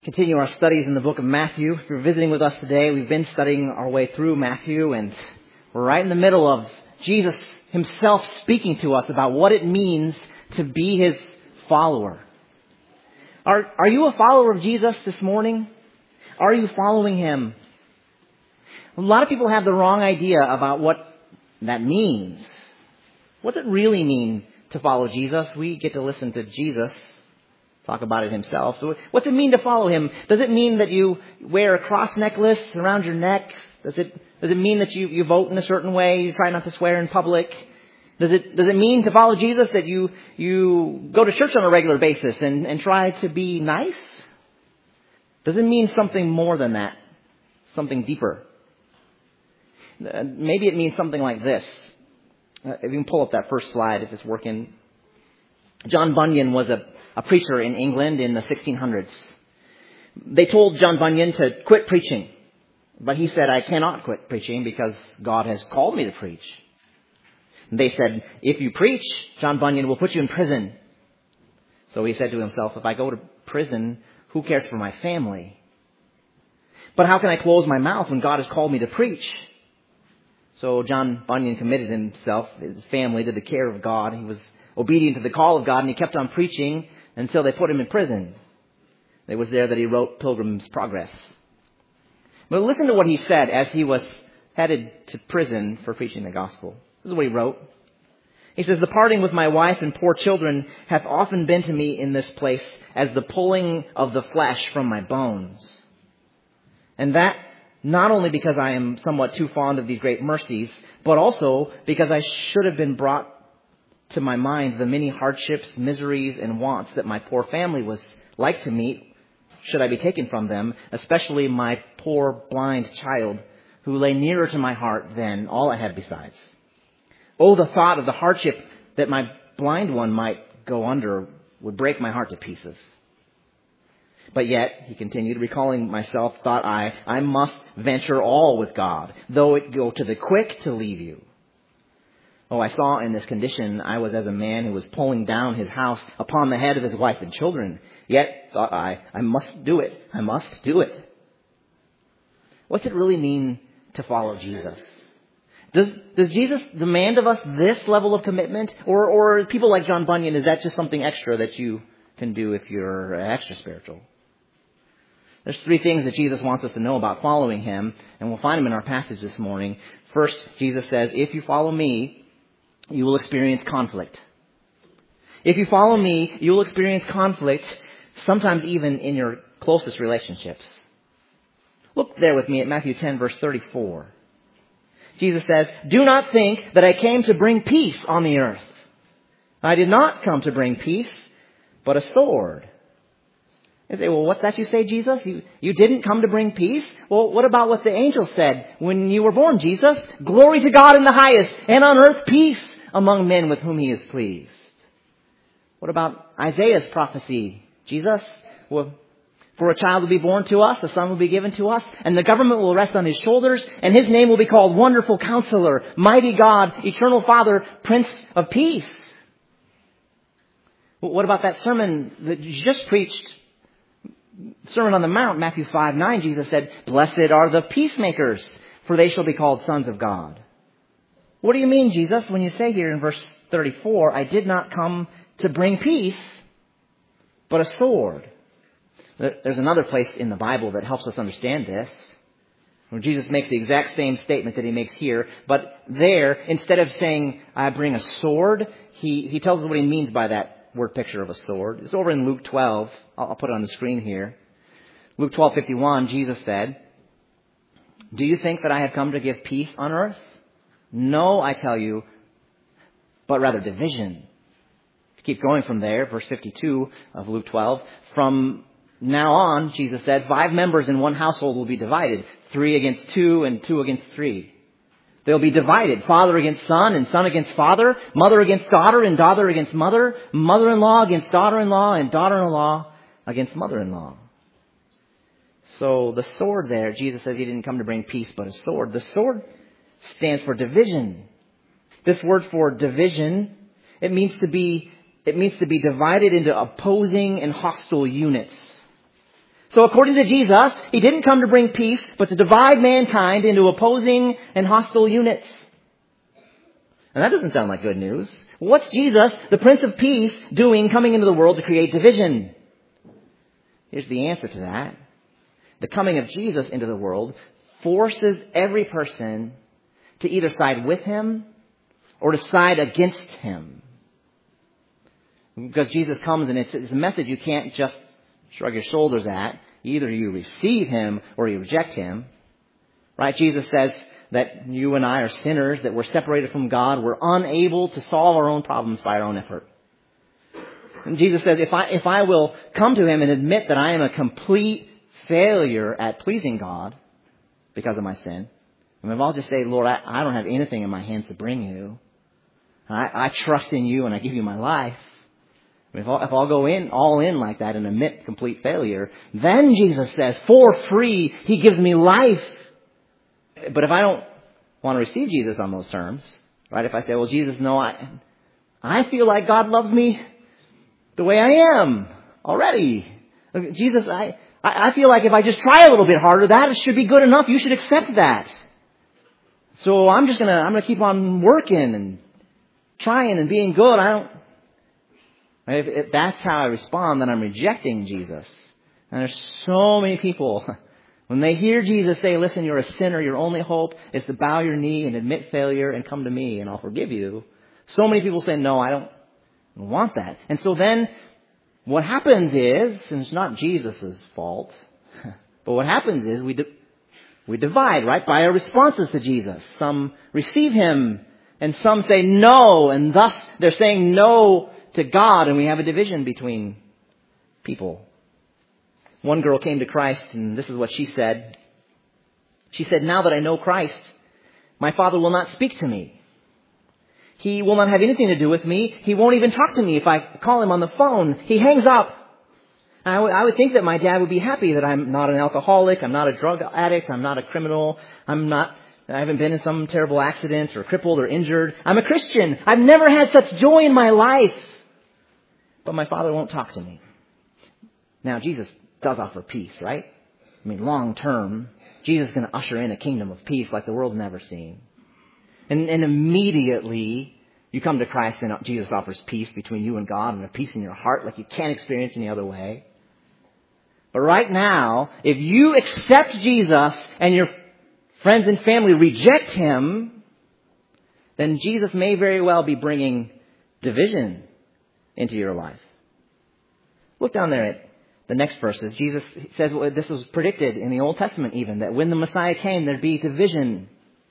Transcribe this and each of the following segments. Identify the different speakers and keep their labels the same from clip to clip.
Speaker 1: Continue our studies in the book of Matthew. If you're visiting with us today, we've been studying our way through Matthew, and we're right in the middle of Jesus himself speaking to us about what it means to be his follower. Are you a follower of Jesus this morning? Are you following him? A lot of people have the wrong idea about what that means. What does it really mean to follow Jesus? We get to listen to Jesus talk about it himself. So what's it mean to follow him? Does it mean that you wear a cross necklace around your neck? Does it mean that you vote in a certain way? You try not to swear in public? Does it mean to follow Jesus that you go to church on a regular basis and try to be nice? Does it mean something more than that? Something deeper? Maybe it means something like this. If you can pull up that first slide if it's working. John Bunyan was a preacher in England in the 1600s. They told John Bunyan to quit preaching. But he said, I cannot quit preaching because God has called me to preach. And they said, if you preach, John Bunyan will put you in prison. So he said to himself, if I go to prison, who cares for my family? But how can I close my mouth when God has called me to preach? So John Bunyan committed himself, his family, to the care of God. He was obedient to the call of God, and he kept on preaching until they put him in prison. It was there that he wrote Pilgrim's Progress. But listen to what he said as he was headed to prison for preaching the gospel. This is what he wrote. He says, the parting with my wife and poor children hath often been to me in this place as the pulling of the flesh from my bones. And that not only because I am somewhat too fond of these great mercies, but also because I should have been brought to my mind the many hardships, miseries, and wants that my poor family was like to meet, should I be taken from them, especially my poor blind child, who lay nearer to my heart than all I had besides. Oh, the thought of the hardship that my blind one might go under would break my heart to pieces. But yet, he continued, recalling myself, thought I must venture all with God, though it go to the quick to leave you. Oh, I saw in this condition I was as a man who was pulling down his house upon the head of his wife and children. Yet, thought I must do it. I must do it. What's it really mean to follow Jesus? Does Jesus demand of us this level of commitment? Or people like John Bunyan, is that just something extra that you can do if you're extra spiritual? There's three things that Jesus wants us to know about following him, and we'll find them in our passage this morning. First, Jesus says, if you follow me, you will experience conflict. If you follow me, you will experience conflict, sometimes even in your closest relationships. Look there with me at Matthew 10, verse 34. Jesus says, do not think that I came to bring peace on the earth. I did not come to bring peace, but a sword. You say, well, what's that you say, Jesus? You didn't come to bring peace? Well, what about what the angel said when you were born, Jesus? Glory to God in the highest, and on earth peace among men with whom he is pleased. What about Isaiah's prophecy? Jesus, well, for a child will be born to us, a son will be given to us, and the government will rest on his shoulders, and his name will be called Wonderful Counselor, Mighty God, Eternal Father, Prince of Peace. What about that sermon that you just preached? Sermon on the Mount, Matthew 5:9, Jesus said, blessed are the peacemakers, for they shall be called sons of God. What do you mean, Jesus, when you say here in verse 34, I did not come to bring peace, but a sword? There's another place in the Bible that helps us understand this, where Jesus makes the exact same statement that he makes here, but there, instead of saying, I bring a sword, he tells us what he means by that word picture of a sword. It's over in Luke 12. I'll put it on the screen here. Luke 12:51, Jesus said, do you think that I have come to give peace on earth? No, I tell you, but rather division. Keep going from there, verse 52 of Luke 12. From now on, Jesus said, 5 members in one household will be divided, 3 against 2 and 2 against 3. They'll be divided, father against son and son against father, mother against daughter and daughter against mother, mother-in-law against daughter-in-law and daughter-in-law against mother-in-law. So the sword there, Jesus says he didn't come to bring peace, but a sword. The sword stands for division. This word for division, it means to be divided into opposing and hostile units. So according to Jesus, He didn't come to bring peace, but to divide mankind into opposing and hostile units. And that doesn't sound like good news. What's Jesus, the Prince of Peace, doing coming into the world to create division? Here's the answer to that. The coming of Jesus into the world forces every person to either side with Him or to side against Him. Because Jesus comes and it's a message you can't just shrug your shoulders at. Either you receive Him or you reject Him. Right? Jesus says that you and I are sinners, that we're separated from God. We're unable to solve our own problems by our own effort. And Jesus says, if I will come to Him and admit that I am a complete failure at pleasing God because of my sin, and if I'll just say, Lord, I don't have anything in my hands to bring you. I trust in you and I give you my life. If I'll go all in like that and admit complete failure, then Jesus says, for free, He gives me life. But if I don't want to receive Jesus on those terms, right? If I say, well, Jesus, no, I feel like God loves me the way I am already. Jesus, I feel like if I just try a little bit harder, that should be good enough. You should accept that. So I'm gonna keep on working and trying and being good. If that's how I respond, then I'm rejecting Jesus. And there's so many people, when they hear Jesus say, listen, you're a sinner, your only hope is to bow your knee and admit failure and come to me and I'll forgive you. So many people say, no, I don't want that. And so then what happens is, and it's not Jesus' fault, but what happens is we divide, right, by our responses to Jesus. Some receive Him and some say no, and thus they're saying no to God, and we have a division between people. One girl came to Christ, and this is what she said. She said, now that I know Christ, my father will not speak to me. He will not have anything to do with me. He won't even talk to me if I call him on the phone. He hangs up. I would think that my dad would be happy that I'm not an alcoholic, I'm not a drug addict, I'm not a criminal, I haven't been in some terrible accident or crippled or injured. I'm a Christian. I've never had such joy in my life. But my father won't talk to me. Now, Jesus does offer peace, right? I mean, long term, Jesus is going to usher in a kingdom of peace like the world never seen. And immediately, you come to Christ and Jesus offers peace between you and God and a peace in your heart like you can't experience any other way. But right now, if you accept Jesus and your friends and family reject Him, then Jesus may very well be bringing division into your life. Look down there at the next verses. Jesus says this was predicted in the Old Testament even, that when the Messiah came, there'd be division.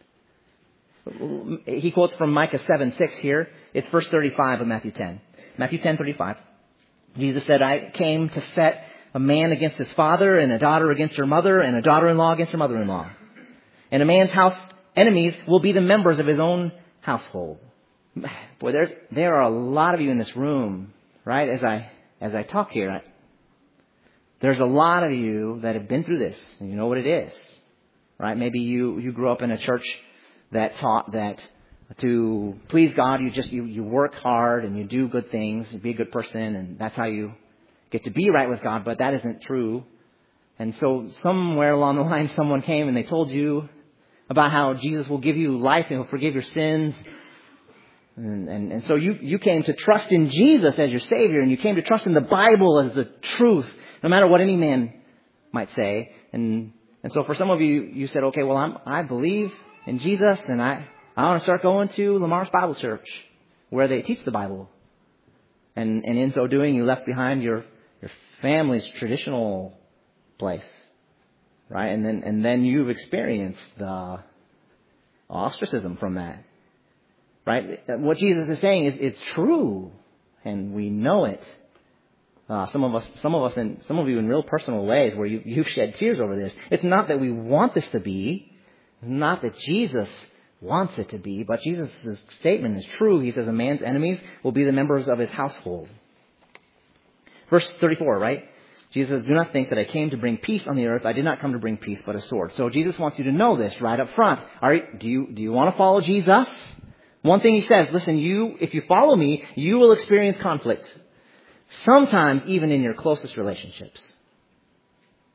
Speaker 1: He quotes from Micah 7:6 here. It's verse 35 of Matthew 10. Matthew 10:35. Jesus said, I came to set a man against his father, and a daughter against her mother, and a daughter-in-law against her mother-in-law. And a man's house enemies will be the members of his own household. Boy, there are a lot of you in this room, right? As I talk here, there's a lot of you that have been through this, and you know what it is, right? Maybe you grew up in a church that taught that to please God, you work hard and you do good things, you be a good person, and that's how you get to be right with God. But that isn't true. And so somewhere along the line, someone came and they told you about how Jesus will give you life and He'll forgive your sins. And so you came to trust in Jesus as your Savior, and you came to trust in the Bible as the truth, no matter what any man might say. And so for some of you, you said, okay, well, I believe in Jesus, and I want to start going to Lamar's Bible Church, where they teach the Bible. And in so doing, you left behind your family's traditional place, right? And then you've experienced the ostracism from that. Right? What Jesus is saying is it's true, and we know it. Some of you in real personal ways where you've shed tears over this. It's not that we want this to be, it's not that Jesus wants it to be, but Jesus' statement is true. He says a man's enemies will be the members of his household. Verse 34, right? Jesus says, do not think that I came to bring peace on the earth. I did not come to bring peace, but a sword. So Jesus wants you to know this right up front. All right, do you want to follow Jesus? One thing He says, listen, if you follow me, you will experience conflict. Sometimes even in your closest relationships.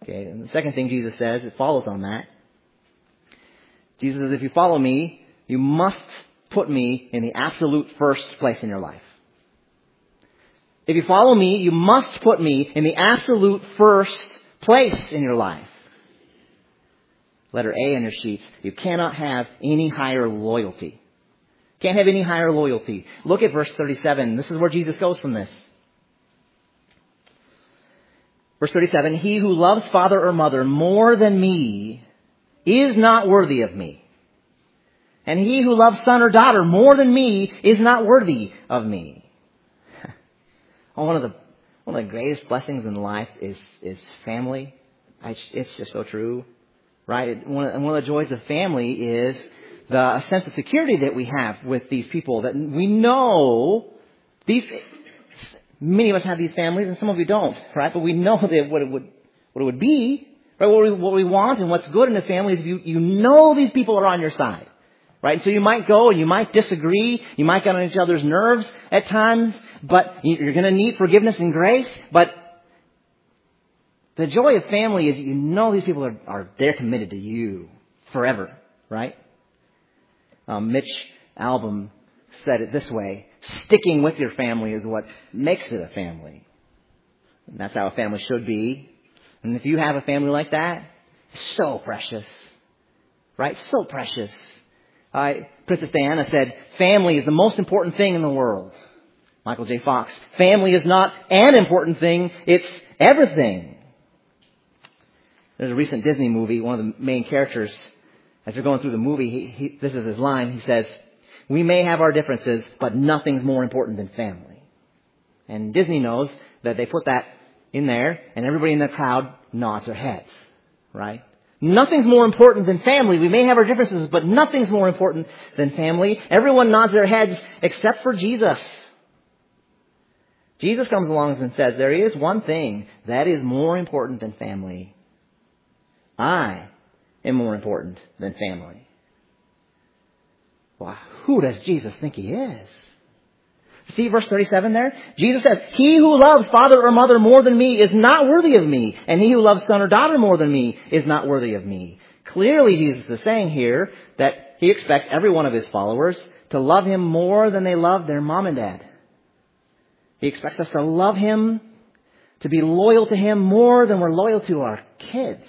Speaker 1: Okay, and the second thing Jesus says, it follows on that. Jesus says, if you follow me, you must put me in the absolute first place in your life. If you follow me, you must put me in the absolute first place in your life. Letter A on your sheets. You cannot have any higher loyalty. Can't have any higher loyalty. Look at verse 37. This is where Jesus goes from this. Verse 37, he who loves father or mother more than me is not worthy of me. And he who loves son or daughter more than me is not worthy of me. One of the greatest blessings in life is family. It's just so true, right? One of the joys of family is the sense of security that we have with these people. That we know many of us have these families, and some of you don't, right? But we know that what it would be, right? What we want and what's good in a family is you know these people are on your side. Right? And so you might go and you might disagree. You might get on each other's nerves at times. But you're going to need forgiveness and grace. But the joy of family is you know these people they're committed to you forever. Right? Mitch Albom said it this way. Sticking with your family is what makes it a family. And that's how a family should be. And if you have a family like that, it's so precious. Right? So precious. Princess Diana said, family is the most important thing in the world. Michael J. Fox, family is not an important thing, it's everything. There's a recent Disney movie, one of the main characters, as they're going through the movie, this is his line, he says, we may have our differences, but nothing's more important than family. And Disney knows that they put that in there, and everybody in the crowd nods their heads, right? Nothing's more important than family. We may have our differences, but nothing's more important than family. Everyone nods their heads except for Jesus. Jesus comes along and says, there is one thing that is more important than family. I am more important than family. Well, who does Jesus think he is? See verse 37 there? Jesus says, he who loves father or mother more than me is not worthy of me. And he who loves son or daughter more than me is not worthy of me. Clearly Jesus is saying here that he expects every one of his followers to love him more than they love their mom and dad. He expects us to love him, to be loyal to him more than we're loyal to our kids,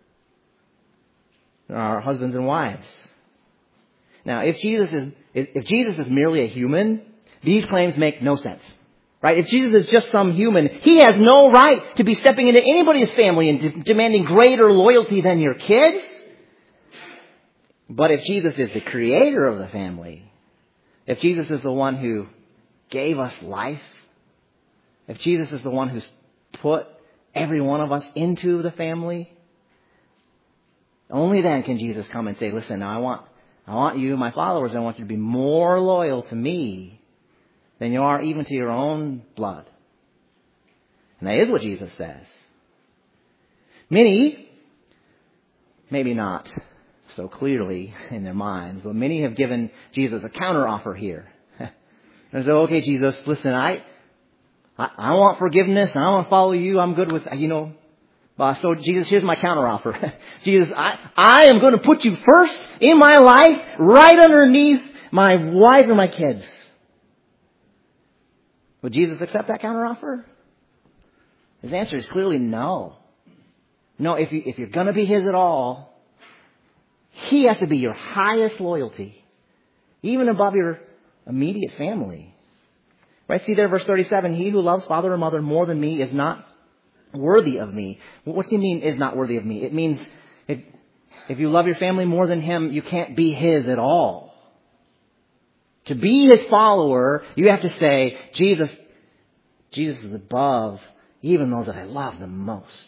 Speaker 1: our husbands and wives. Now, if Jesus is merely a human, these claims make no sense, right? If Jesus is just some human, he has no right to be stepping into anybody's family and demanding greater loyalty than your kids. But if Jesus is the creator of the family, if Jesus is the one who gave us life, if Jesus is the one who's put every one of us into the family, only then can Jesus come and say, listen, now I want you, my followers, I want you to be more loyal to me than you are even to your own blood. And that is what Jesus says. Many, maybe not so clearly in their minds, but many have given Jesus a counteroffer here. And so, okay, Jesus, listen, I want forgiveness and I want to follow you. I'm good with, so Jesus, here's my counteroffer. Jesus, I am going to put you first in my life, right underneath my wife and my kids. Would Jesus accept that counteroffer? His answer is clearly no. No, if you're going to be his at all, he has to be your highest loyalty, even above your immediate family. Right? See there, verse 37, he who loves father or mother more than me is not worthy of me. What do you mean is not worthy of me? It means if you love your family more than him, you can't be his at all. To be his follower, you have to say, Jesus is above even those that I love the most.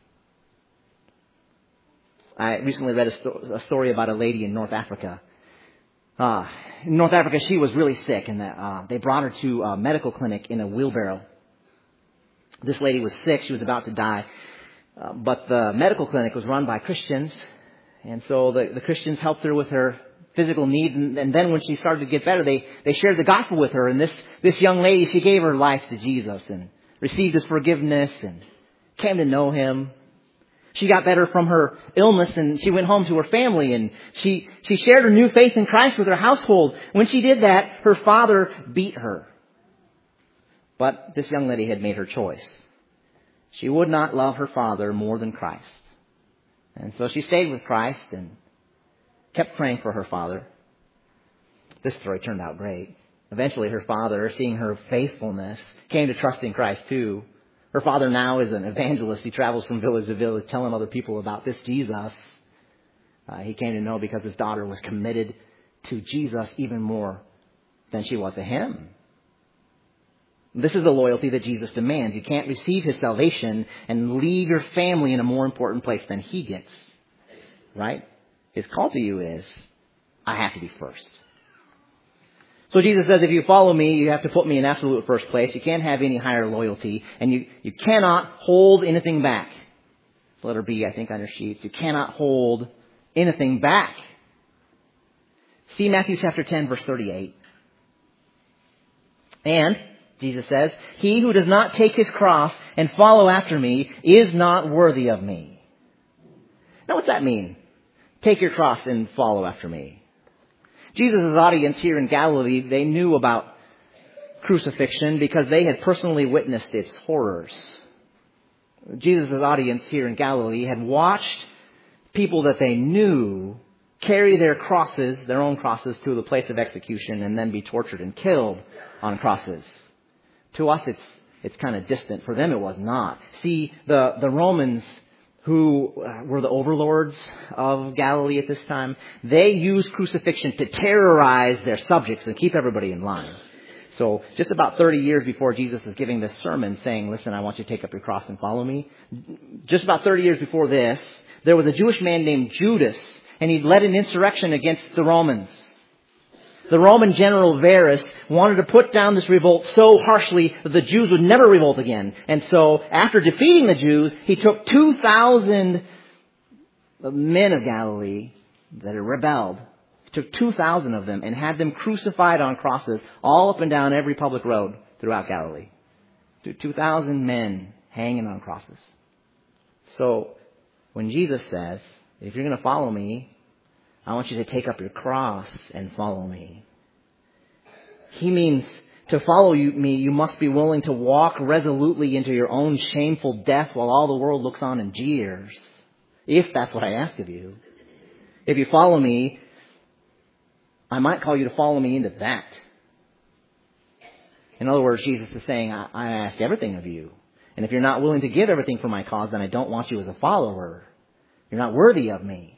Speaker 1: I recently read a story about a lady in North Africa. In North Africa, she was really sick, and they brought her to a medical clinic in a wheelbarrow. This lady was sick. She was about to die. But the medical clinic was run by Christians, and so the Christians helped her with her physical needs, and then when she started to get better, they shared the gospel with her, and this young lady, she gave her life to Jesus and received his forgiveness and came to know him. She got better from her illness and she went home to her family and she shared her new faith in Christ with her household. When she did that, her father beat her. But this young lady had made her choice. She would not love her father more than Christ. And so she stayed with Christ and kept praying for her father. This story turned out great. Eventually her father, seeing her faithfulness, came to trust in Christ too. Her father now is an evangelist. He travels from village to village telling other people about this Jesus. He came to know because his daughter was committed to Jesus even more than she was to him. This is the loyalty that Jesus demands. You can't receive his salvation and leave your family in a more important place than he gets. Right? His call to you is, I have to be first. So Jesus says, if you follow me, you have to put me in absolute first place. You can't have any higher loyalty. And you cannot hold anything back. Letter B, I think, on your sheets. You cannot hold anything back. See Matthew chapter 10, verse 38. And, Jesus says, he who does not take his cross and follow after me is not worthy of me. Now, what's that mean? Take your cross and follow after me. Jesus' audience here in Galilee, they knew about crucifixion because they had personally witnessed its horrors. Jesus' audience here in Galilee had watched people that they knew carry their crosses, their own crosses, to the place of execution and then be tortured and killed on crosses. To us, it's kind of distant. For them, it was not. See, the Romans, who were the overlords of Galilee at this time, they used crucifixion to terrorize their subjects and keep everybody in line. So just about 30 years before Jesus is giving this sermon saying, listen, I want you to take up your cross and follow me. Just about 30 years before this, there was a Jewish man named Judas, and he led an insurrection against the Romans. The Roman general Varus wanted to put down this revolt so harshly that the Jews would never revolt again. And so after defeating the Jews, he took 2,000 men of Galilee that had rebelled. He took 2,000 of them and had them crucified on crosses all up and down every public road throughout Galilee. 2,000 men hanging on crosses. So when Jesus says, if you're going to follow me, I want you to take up your cross and follow me. He means to follow me, you must be willing to walk resolutely into your own shameful death while all the world looks on and jeers. If that's what I ask of you. If you follow me, I might call you to follow me into that. In other words, Jesus is saying, I ask everything of you. And if you're not willing to give everything for my cause, then I don't want you as a follower. You're not worthy of me.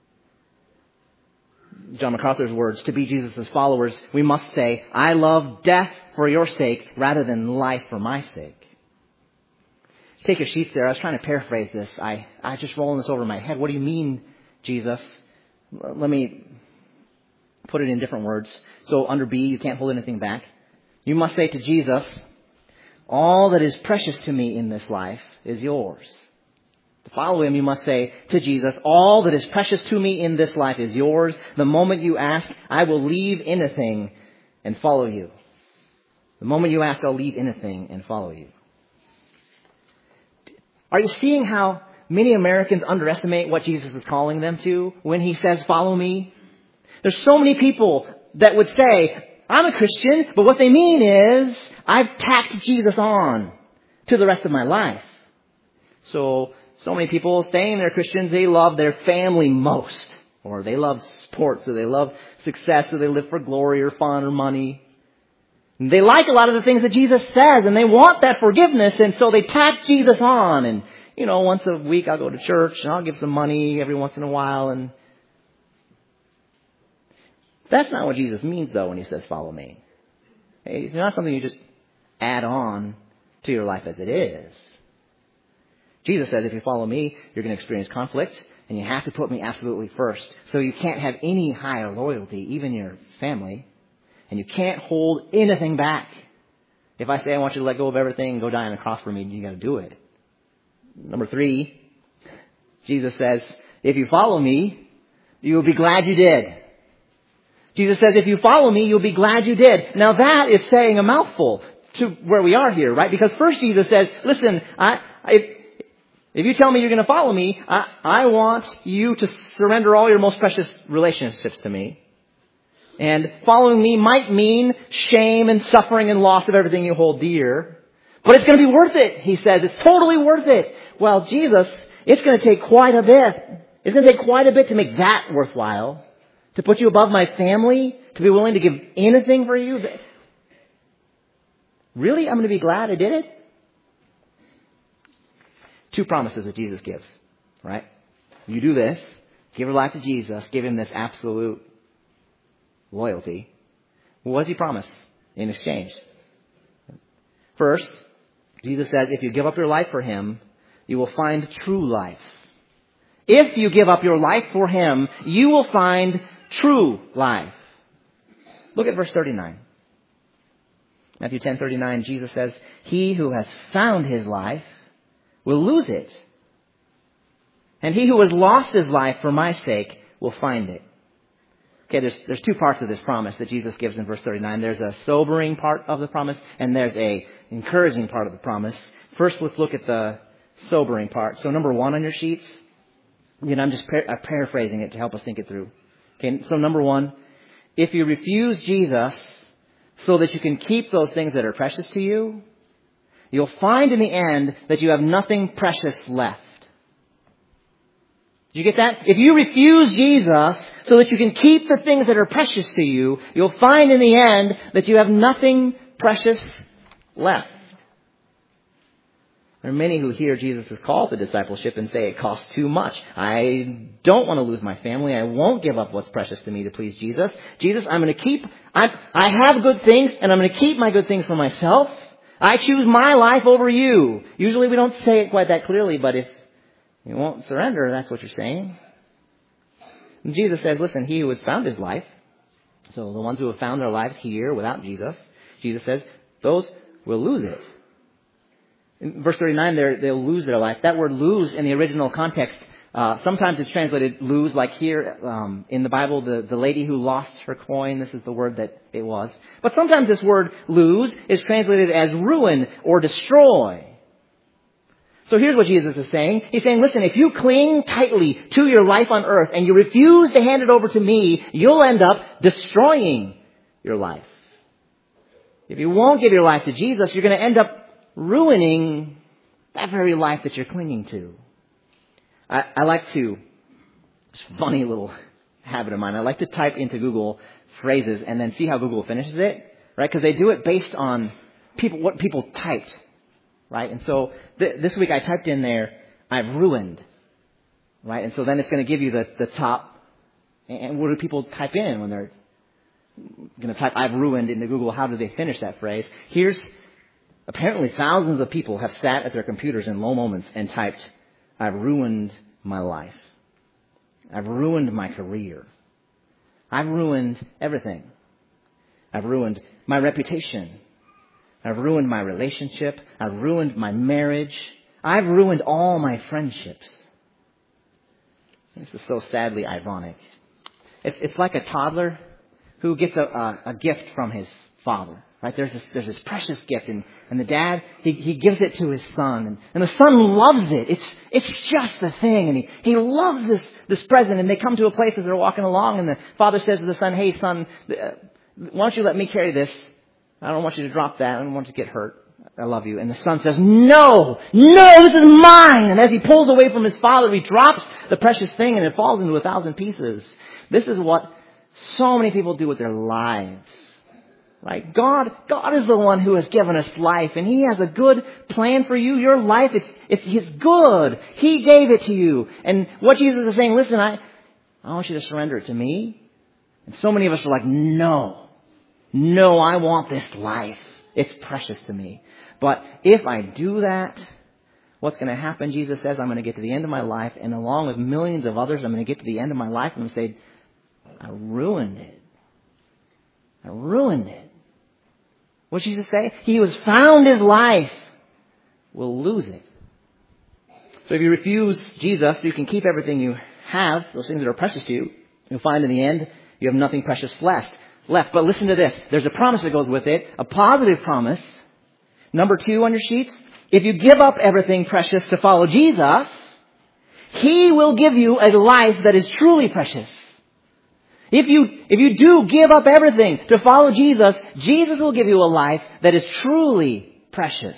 Speaker 1: John MacArthur's words, to be Jesus' followers, we must say, I love death for your sake rather than life for my sake. Take your sheets there. I was trying to paraphrase this. I just rolling this over my head. What do you mean, Jesus? Let me put it in different words. So under B, you can't hold anything back. You must say to Jesus, all that is precious to me in this life is yours. To follow him, you must say to Jesus, all that is precious to me in this life is yours. The moment you ask, I will leave anything and follow you. The moment you ask, I'll leave anything and follow you. Are you seeing how many Americans underestimate what Jesus is calling them to when he says, follow me? There's so many people that would say, I'm a Christian, but what they mean is, I've tacked Jesus on to the rest of my life. So many people saying they're Christians, they love their family most. Or they love sports, or they love success, or they live for glory or fun or money. And they like a lot of the things that Jesus says, and they want that forgiveness, and so they tack Jesus on. And, once a week I'll go to church, and I'll give some money every once in a while. And that's not what Jesus means, though, when he says, follow me. It's not something you just add on to your life as it is. Jesus says, if you follow me, you're going to experience conflict, and you have to put me absolutely first. So you can't have any higher loyalty, even your family, and you can't hold anything back. If I say I want you to let go of everything and go die on the cross for me, you got to do it. Number 3, Jesus says, if you follow me, you will be glad you did. Jesus says, if you follow me, you'll be glad you did. Now that is saying a mouthful to where we are here, right? Because first Jesus says, listen, If you tell me you're going to follow me, I want you to surrender all your most precious relationships to me. And following me might mean shame and suffering and loss of everything you hold dear. But it's going to be worth it, he says. It's totally worth it. Well, Jesus, it's going to take quite a bit. It's going to take quite a bit to make that worthwhile. To put you above my family. To be willing to give anything for you. Really? I'm going to be glad I did it? Two promises that Jesus gives. Right? You do this. Give your life to Jesus. Give him this absolute loyalty. What does he promise in exchange? First, Jesus says, if you give up your life for him, you will find true life. If you give up your life for him, you will find true life. Look at verse 39. Matthew 10:39, Jesus says, he who has found his life will lose it. And he who has lost his life for my sake will find it. Okay, there's two parts of this promise that Jesus gives in verse 39. There's a sobering part of the promise, and there's a encouraging part of the promise. First, let's look at the sobering part. So number 1 on your sheets, I'm just paraphrasing it to help us think it through. Okay, so number 1, if you refuse Jesus so that you can keep those things that are precious to you, you'll find in the end that you have nothing precious left. Did you get that? If you refuse Jesus so that you can keep the things that are precious to you, you'll find in the end that you have nothing precious left. There are many who hear Jesus' call to discipleship and say it costs too much. I don't want to lose my family. I won't give up what's precious to me to please Jesus. Jesus, I have good things and I'm going to keep my good things for myself. I choose my life over you. Usually we don't say it quite that clearly, but if you won't surrender, that's what you're saying. And Jesus says, listen, he who has found his life, so the ones who have found their lives here without Jesus, Jesus says, those will lose it. In verse 39, they'll lose their life. That word lose in the original context, sometimes it's translated lose, like here in the Bible, the lady who lost her coin, this is the word that it was. But sometimes this word lose is translated as ruin or destroy. So here's what Jesus is saying. He's saying, listen, if you cling tightly to your life on earth and you refuse to hand it over to me, you'll end up destroying your life. If you won't give your life to Jesus, you're going to end up ruining that very life that you're clinging to. I like to, it's a funny little habit of mine, I like to type into Google phrases and then see how Google finishes it, right? Because they do it based on what people typed. Right? And so this week I typed in there, I've ruined. Right? And so then it's going to give you the top. And what do people type in when they're going to type I've ruined into Google? How do they finish that phrase? Here's, apparently thousands of people have sat at their computers in low moments and typed, I've ruined my life. I've ruined my career. I've ruined everything. I've ruined my reputation. I've ruined my relationship. I've ruined my marriage. I've ruined all my friendships. This is so sadly ironic. It's like a toddler who gets a gift from his father. Right? There's this precious gift, and the dad he gives it to his son, and the son loves it. It's just the thing, and he loves this present. And they come to a place as they're walking along, and the father says to the son, "Hey, son, why don't you let me carry this? I don't want you to drop that. I don't want you to get hurt. I love you." And the son says, no, this is mine. And as he pulls away from his father, he drops the precious thing and it falls into 1,000 pieces. This is what so many people do with their lives. Right? God is the one who has given us life, and he has a good plan for you. Your life, it's good. He gave it to you. And what Jesus is saying, listen, I want you to surrender it to me. And so many of us are like, no, I want this life. It's precious to me. But if I do that, what's going to happen? Jesus says, I'm going to get to the end of my life, and along with millions of others, I'm going to get to the end of my life and say, I ruined it. I ruined it. What did Jesus say? He who has found his life will lose it. So if you refuse Jesus, you can keep everything you have, those things that are precious to you. You'll find in the end, you have nothing precious left. But listen to this. There's a promise that goes with it, a positive promise. Number 2 on your sheets. if you give up everything precious to follow Jesus, He will give you a life that is truly precious. If you do give up everything to follow Jesus, Jesus will give you a life that is truly precious.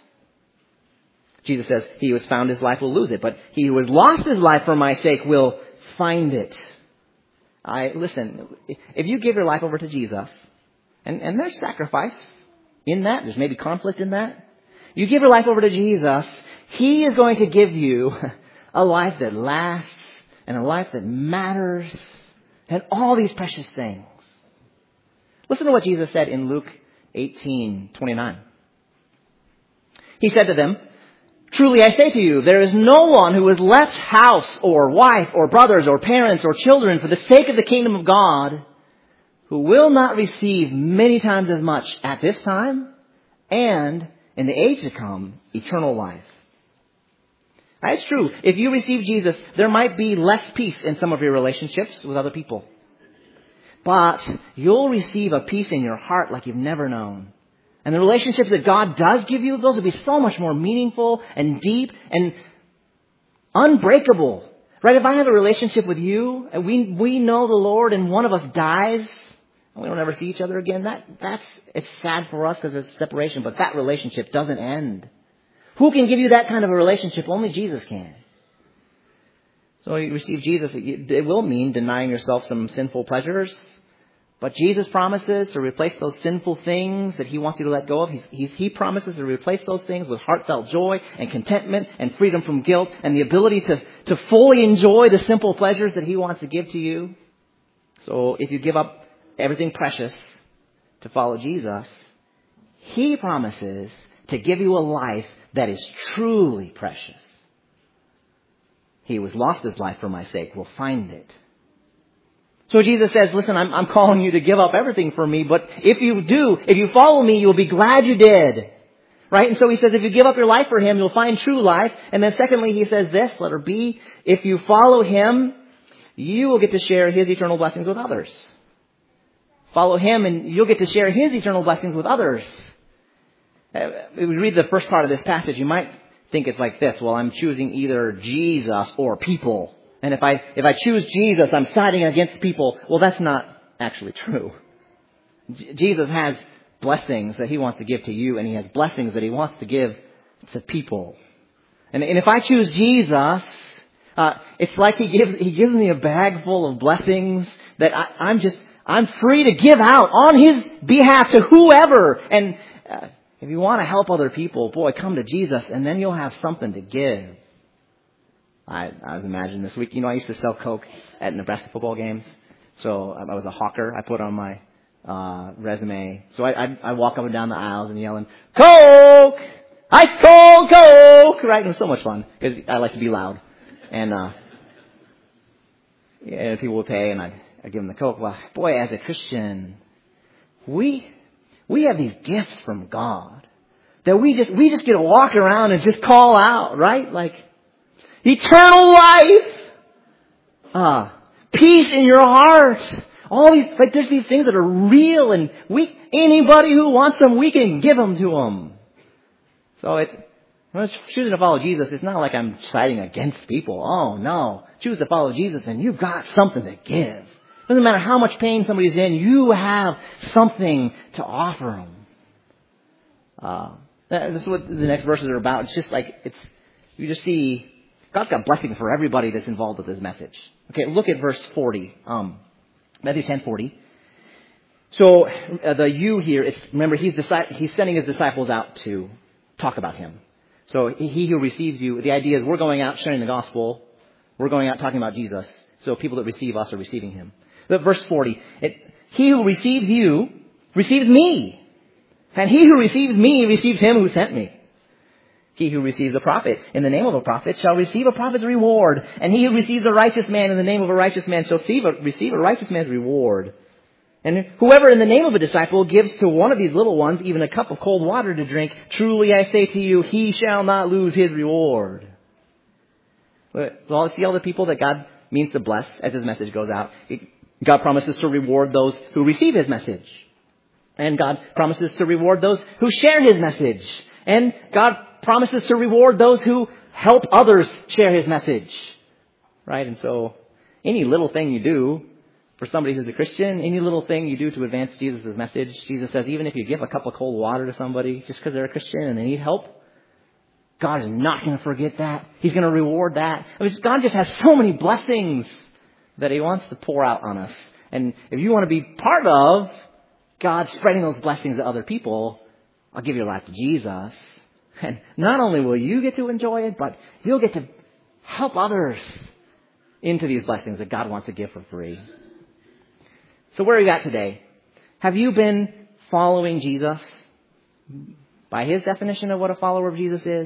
Speaker 1: Jesus says, he who has found his life will lose it, but he who has lost his life for my sake will find it. Listen, if you give your life over to Jesus, and there's sacrifice in that, there's maybe conflict in that. You give your life over to Jesus, He is going to give you a life that lasts and a life that matters and all these precious things. Listen to what Jesus said in Luke 18:29. He said to them, "Truly I say to you, there is no one who has left house or wife or brothers or parents or children for the sake of the kingdom of God who will not receive many times as much at this time and in the age to come, eternal life." It's true. If you receive Jesus, there might be less peace in some of your relationships with other people. But you'll receive a peace in your heart like you've never known. And the relationships that God does give you, those will be so much more meaningful and deep and unbreakable. Right? If I have a relationship with you and we know the Lord and one of us dies and we don't ever see each other again, it's sad for us because it's separation, but that relationship doesn't end. Who can give you that kind of a relationship? Only Jesus can. So you receive Jesus, it will mean denying yourself some sinful pleasures. But Jesus promises to replace those sinful things that He wants you to let go of. He promises to replace those things with heartfelt joy and contentment and freedom from guilt and the ability to fully enjoy the simple pleasures that He wants to give to you. So if you give up everything precious to follow Jesus, He promises to give you a life that is truly precious. He who has lost his life for my sake will find it. So Jesus says, listen, I'm calling you to give up everything for me, but if you follow me, you'll be glad you did. Right? And so He says, if you give up your life for Him, you'll find true life. And then secondly, He says this, letter B, if you follow Him, you will get to share His eternal blessings with others. Follow Him and you'll get to share His eternal blessings with others. If we read the first part of this passage, you might think it's like this. Well, I'm choosing either Jesus or people. And if I choose Jesus, I'm siding against people. Well, that's not actually true. Jesus has blessings that He wants to give to you, and He has blessings that He wants to give to people. And if I choose Jesus, it's like He gives me a bag full of blessings that I'm free to give out on His behalf to whoever. And if you want to help other people, boy, come to Jesus and then you'll have something to give. I was imagining this week, I used to sell Coke at Nebraska football games. So I was a hawker. I put on my resume. So I walk up and down the aisles and yelling, "Coke! Ice cold Coke!" Right? It was so much fun because I like to be loud. And people would pay and I'd give them the Coke. Well, boy, as a Christian, we have these gifts from God that we just get to walk around and just call out, right? Like eternal life, peace in your heart. All these, there's these things that are real, and anybody who wants them, we can give them to them. So when I'm choosing to follow Jesus, it's not like I'm siding against people. Oh no, choose to follow Jesus, and you've got something to give. Doesn't matter how much pain somebody's in, you have something to offer them. This is what the next verses are about. It's just you just see, God's got blessings for everybody that's involved with His message. Okay, look at verse 40. Matthew 10:40. So the you here, remember he's sending His disciples out to talk about Him. So he who receives you, the idea is we're going out sharing the gospel. We're going out talking about Jesus. So people that receive us are receiving Him. But verse 40, he who receives you receives me. And he who receives me receives Him who sent me. He who receives a prophet in the name of a prophet shall receive a prophet's reward. And he who receives a righteous man in the name of a righteous man shall receive a righteous man's reward. And whoever in the name of a disciple gives to one of these little ones even a cup of cold water to drink, truly I say to you, he shall not lose his reward. So see all the people that God means to bless as His message goes out. God promises to reward those who receive His message. And God promises to reward those who share His message. And God promises to reward those who help others share His message. Right? And so any little thing you do for somebody who's a Christian, any little thing you do to advance Jesus' message, Jesus says even if you give a cup of cold water to somebody just because they're a Christian and they need help, God is not going to forget that. He's going to reward that. I mean, God just has so many blessings that He wants to pour out on us. And if you want to be part of God spreading those blessings to other people, I'll give your life to Jesus. And not only will you get to enjoy it, but you'll get to help others into these blessings that God wants to give for free. So where are you at today? Have you been following Jesus by His definition of what a follower of Jesus is?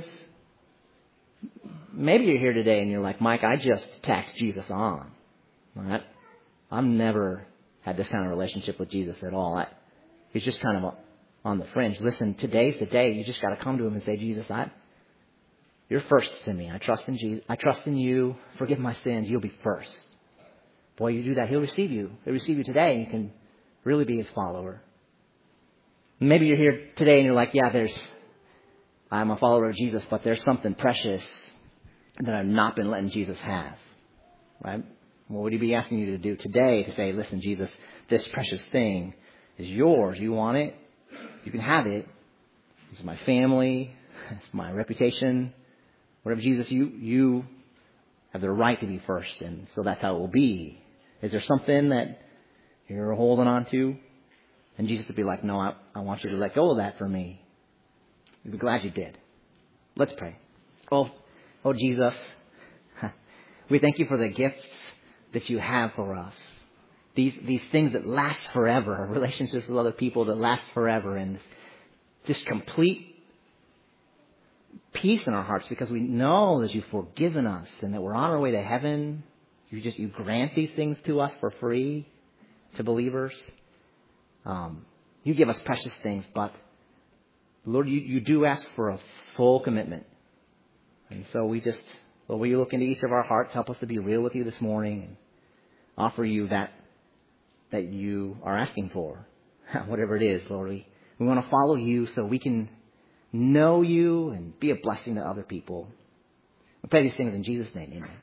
Speaker 1: Maybe you're here today and you're like, Mike, I just tacked Jesus on. Right? I've never had this kind of relationship with Jesus at all. He's just kind of on the fringe. Listen, today's the day. You just got to come to Him and say, Jesus, you're first to me. I trust in Jesus. I trust in you. Forgive my sins. You'll be first. Boy, you do that, He'll receive you. He'll receive you today, and you can really be His follower. Maybe you're here today and you're like, yeah, I'm a follower of Jesus, but there's something precious that I've not been letting Jesus have. Right? What would He be asking you to do today to say, listen, Jesus, this precious thing is yours. You want it? You can have it. It's my family. It's my reputation. Whatever, Jesus, you have the right to be first, and so that's how it will be. Is there something that you're holding on to? And Jesus would be like, no, I want you to let go of that for me. You'd be glad you did. Let's pray. Oh Jesus, we thank you for the gifts that you have for us. These things that last forever, relationships with other people that last forever, and just complete peace in our hearts because we know that you've forgiven us and that we're on our way to heaven. You grant these things to us for free to believers. You give us precious things, but Lord, you do ask for a full commitment. And so Lord, will you look into each of our hearts, help us to be real with you this morning and offer you that you are asking for, whatever it is, Lord. We want to follow you so we can know you and be a blessing to other people. We pray these things in Jesus' name. Amen.